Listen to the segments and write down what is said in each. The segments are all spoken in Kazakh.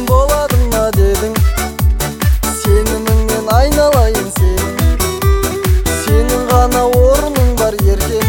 боладың ба дедің, сеніміңнен айналайын сенің ғана орның бар еркем,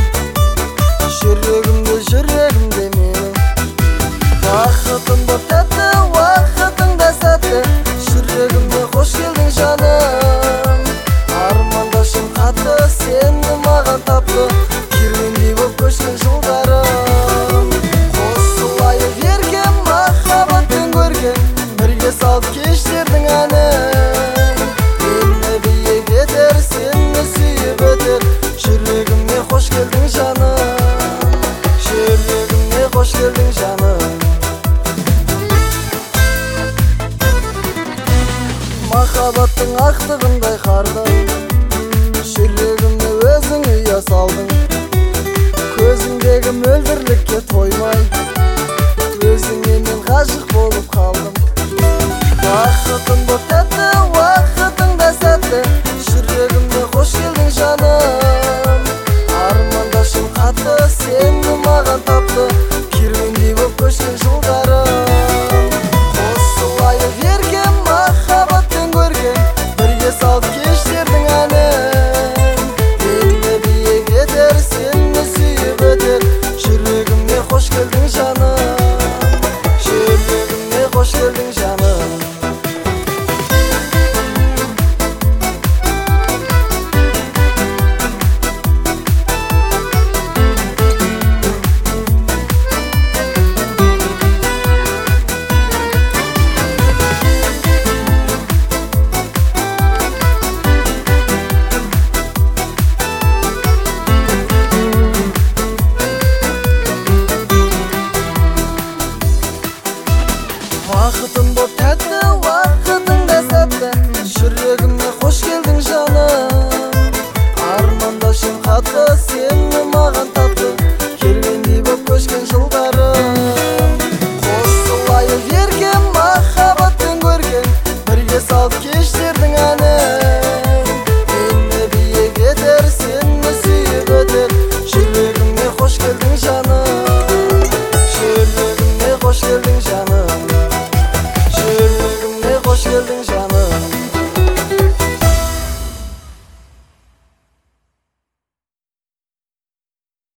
жүрегімде менің. Уақытым боп тәтті, уақытың да сәтті, жүрегімде қош келдің жаным. Армандашым қатты, сені маған тапты, керуендей боп көшкен жылдарым. Қосылайық еркем, махаббатпен көрген, бірге салып кештердің әнін. Мені биік етер, сені сүйіп өтер, жүрегіме қош келдің жаным, жүрегіме қош келдің жаным. Махаббаттың ақтығындай қардың, жүрегімді өзің ұя салдың. Көзіңдегі мөлдірлікке тоймай, өзіңе мен ғашық болып қалдым. Уақытым боп тәтті, уақытың да сәтті, жүрегімде қош келдің жаным. Армандашым қатты, сені маған тапты, керуендей боп көшкен жылдарым. Қосылайық еркем, махаббатпен көрген, бірге салып кештердің әнін. Мені биік етер, сені сүйіп өтер, жүрегіме қош келдің жаным, жүрегіме қош келдің жаным. Уақытым боп тәтті, уақытың да сәтті, жүрегіме қош келдің жаным. Армандашым қатты, сені маған тапты, керуендей боп көшкен жылдарым. Қосылайық еркем, махаббатпен көрген, бірге салып кештердің әнін. Мені биік етер, сені сүйіп өтер, жүрегіме қош келдің жаным, жүрегіме қош келдің жаным, жүрегіме қош келдің жаным.